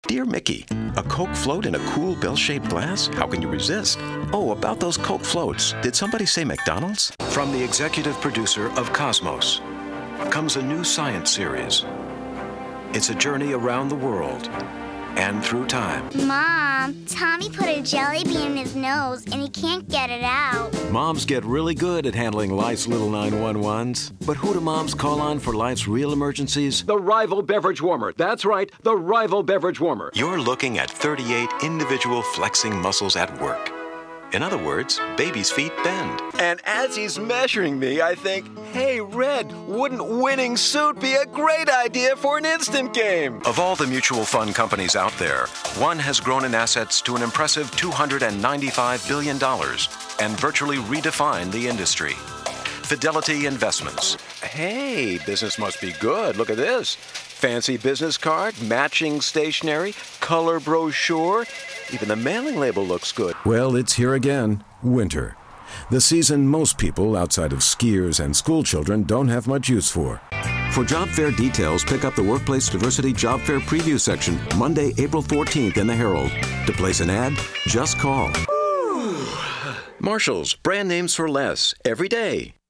Dear Mickey, a Coke float in a cool bell-shaped glass? How can you resist? Oh, about those Coke floats. Did somebody say McDonald's? From the executive producer of Cosmos comes a new science series. It's a journey around the world and through time. Mom, Tommy put a jelly bean in his nose and he can't get it out. Moms get really good at handling life's little 911s. But who do moms call on for life's real emergencies? The Rival Beverage Warmer. That's right, the Rival Beverage Warmer. You're looking at 38 individual flexing muscles at work. In other words, baby's feet bend. And as he's measuring me, I think, hey, Red, wouldn't winning suit be a great idea for an instant game? Of all the mutual fund companies out there, one has grown in assets to an impressive $295 billion and virtually redefined the industry. Fidelity Investments. Hey, business must be good. Look at this. Fancy business card, matching stationery, color brochure. Even the mailing label looks good. Well, it's here again, winter. The season most people, outside of skiers and school children, don't have much use for. For job fair details, pick up the Workplace Diversity Job Fair Preview section, Monday, April 14th in the Herald. To place an ad, just call. Marshall's, brand names for less, every day.